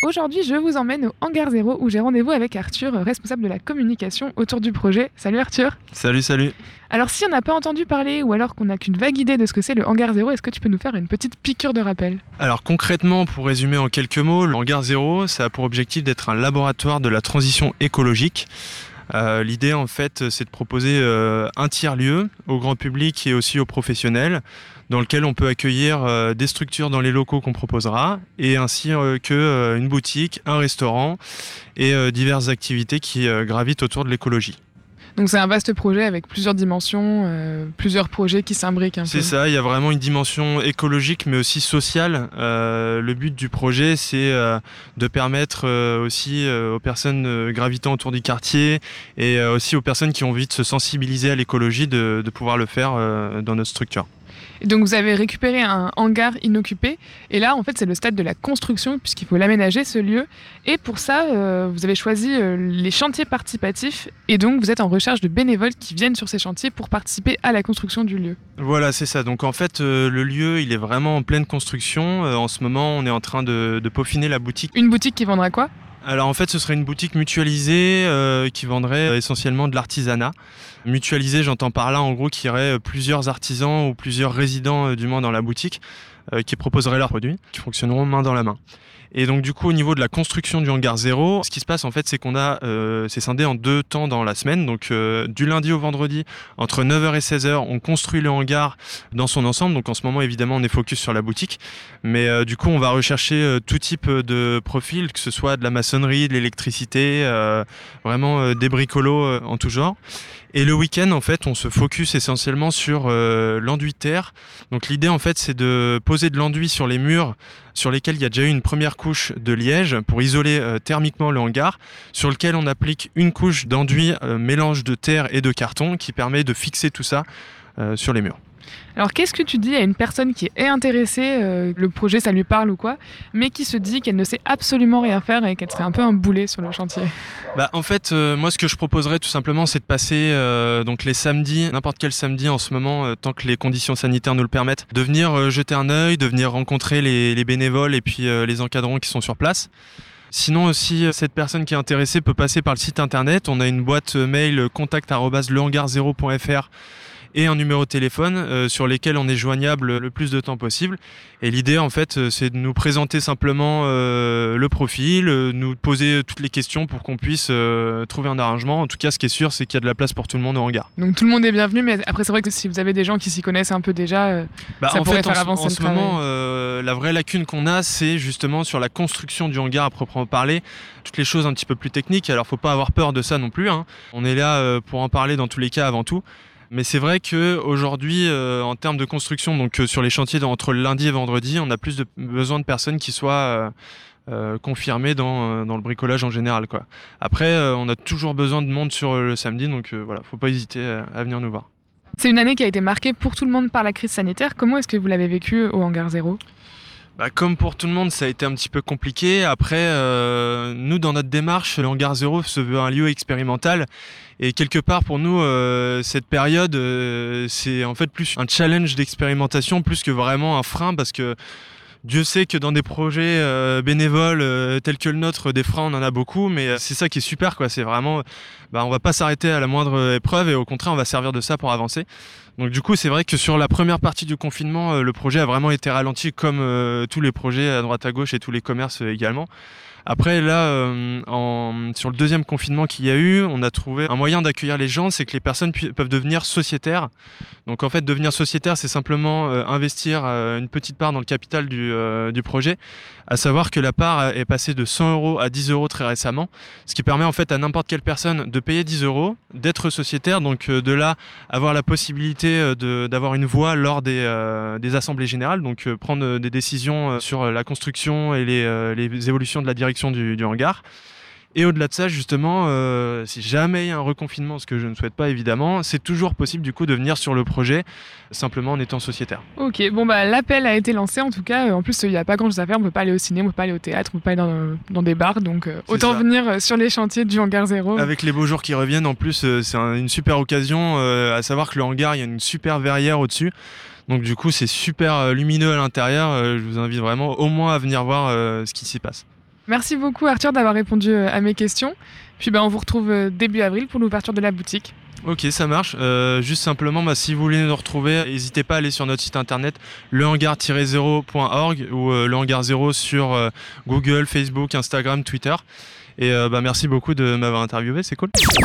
Aujourd'hui, je vous emmène au Hangar 0 où j'ai rendez-vous avec Arthur, responsable de la communication autour du projet. Salut Arthur. Salut. Alors si on n'a pas entendu parler ou alors qu'on n'a qu'une vague idée de ce que c'est le Hangar 0, est-ce que tu peux nous faire une petite piqûre de rappel ? Alors concrètement, pour résumer en quelques mots, le Hangar 0, ça a pour objectif d'être un laboratoire de la transition écologique. L'idée en fait, c'est de proposer un tiers-lieu au grand public et aussi aux professionnels, dans lequel on peut accueillir des structures dans les locaux qu'on proposera, et ainsi qu'une boutique, un restaurant et diverses activités qui gravitent autour de l'écologie. Donc c'est un vaste projet avec plusieurs dimensions, plusieurs projets qui s'imbriquent un peu. C'est ça, il y a vraiment une dimension écologique mais aussi sociale. Le but du projet, c'est de permettre aussi aux personnes gravitant autour du quartier et aussi aux personnes qui ont envie de se sensibiliser à l'écologie de pouvoir le faire dans notre structure. Et donc vous avez récupéré un hangar inoccupé et là en fait c'est le stade de la construction puisqu'il faut l'aménager ce lieu et pour ça vous avez choisi les chantiers participatifs et donc vous êtes en recherche de bénévoles qui viennent sur ces chantiers pour participer à la construction du lieu. Voilà, c'est ça. Donc en fait le lieu il est vraiment en pleine construction. En ce moment on est en train de peaufiner la boutique. Une boutique qui vendra quoi ? Alors en fait ce serait une boutique mutualisée qui vendrait essentiellement de l'artisanat. Mutualisé, j'entends par là en gros qu'il y aurait plusieurs artisans ou plusieurs résidents du moins dans la boutique qui proposeraient leurs produits, qui fonctionneront main dans la main. Et donc du coup au niveau de la construction du Hangar 0, ce qui se passe en fait c'est qu'on a c'est scindé en 2 temps dans la semaine, donc du lundi au vendredi entre 9h et 16h on construit le hangar dans son ensemble, donc en ce moment évidemment on est focus sur la boutique, mais du coup on va rechercher tout type de profil, que ce soit de la maçonnerie, de l'électricité, vraiment des bricolos en tout genre. Et le week-end, en fait, on se focus essentiellement sur l'enduit de terre. Donc l'idée, en fait, c'est de poser de l'enduit sur les murs sur lesquels il y a déjà eu une première couche de liège pour isoler thermiquement le hangar, sur lequel on applique une couche d'enduit mélange de terre et de carton qui permet de fixer tout ça sur les murs. Alors qu'est-ce que tu dis à une personne qui est intéressée, le projet ça lui parle ou quoi, mais qui se dit qu'elle ne sait absolument rien faire et qu'elle serait un peu un boulet sur le chantier ? En fait, moi ce que je proposerais tout simplement c'est de passer donc les samedis, n'importe quel samedi en ce moment, tant que les conditions sanitaires nous le permettent, de venir jeter un œil, de venir rencontrer les bénévoles et puis les encadrants qui sont sur place. Sinon aussi, cette personne qui est intéressée peut passer par le site internet. On a une boîte mail contact@lehangar0.fr et un numéro de téléphone sur lesquels on est joignable le plus de temps possible. Et l'idée, en fait, c'est de nous présenter simplement le profil, nous poser toutes les questions pour qu'on puisse trouver un arrangement. En tout cas, ce qui est sûr, c'est qu'il y a de la place pour tout le monde au hangar. Donc tout le monde est bienvenu, mais après, c'est vrai que si vous avez des gens qui s'y connaissent un peu déjà, ça pourrait faire avancer le travail. En ce moment, la vraie lacune qu'on a, c'est justement sur la construction du hangar à proprement parler. Toutes les choses un petit peu plus techniques. Alors, faut pas avoir peur de ça non plus, hein. On est là pour en parler dans tous les cas avant tout. Mais c'est vrai qu'aujourd'hui, en termes de construction, donc sur les chantiers entre le lundi et vendredi, on a plus besoin de personnes qui soient confirmées dans le bricolage en général, quoi. Après, on a toujours besoin de monde sur le samedi, donc voilà, faut pas hésiter à venir nous voir. C'est une année qui a été marquée pour tout le monde par la crise sanitaire. Comment est-ce que vous l'avez vécu au Hangar 0 ? Comme pour tout le monde, ça a été un petit peu compliqué. Après, nous, dans notre démarche, le Hangar 0 se veut un lieu expérimental. Et quelque part, pour nous, cette période, c'est en fait plus un challenge d'expérimentation, plus que vraiment un frein, parce que Dieu sait que dans des projets bénévoles tels que le nôtre, des freins, on en a beaucoup, mais c'est ça qui est super, quoi. C'est vraiment, on va pas s'arrêter à la moindre épreuve et au contraire, on va servir de ça pour avancer. Donc du coup, c'est vrai que sur la première partie du confinement, le projet a vraiment été ralenti comme tous les projets à droite à gauche et tous les commerces également. Après là, sur le deuxième confinement qu'il y a eu, on a trouvé un moyen d'accueillir les gens, c'est que les personnes peuvent devenir sociétaires. Donc en fait, devenir sociétaire, c'est simplement investir une petite part dans le capital du projet, à savoir que la part est passée de 100 € à 10 € très récemment, ce qui permet en fait à n'importe quelle personne de payer 10 €, d'être sociétaire, donc de là avoir la possibilité d'avoir une voix lors des assemblées générales, donc prendre des décisions sur la construction et les évolutions de la direction du hangar. Et au-delà de ça, justement, si jamais il y a un reconfinement, ce que je ne souhaite pas évidemment, c'est toujours possible du coup de venir sur le projet, simplement en étant sociétaire. Ok, l'appel a été lancé en tout cas. En plus, il n'y a pas grand-chose à faire, on ne peut pas aller au cinéma, on ne peut pas aller au théâtre, on ne peut pas aller dans des bars, donc autant venir sur les chantiers du Hangar 0. Avec les beaux jours qui reviennent, en plus, c'est une super occasion, à savoir que le hangar, il y a une super verrière au-dessus. Donc du coup, c'est super lumineux à l'intérieur. Je vous invite vraiment au moins à venir voir ce qui s'y passe. Merci beaucoup Arthur d'avoir répondu à mes questions. Puis on vous retrouve début avril pour l'ouverture de la boutique. Ok, ça marche. Juste simplement, si vous voulez nous retrouver, n'hésitez pas à aller sur notre site internet lehangar-0.org ou le hangar 0 sur Google, Facebook, Instagram, Twitter. Et merci beaucoup de m'avoir interviewé, c'est cool.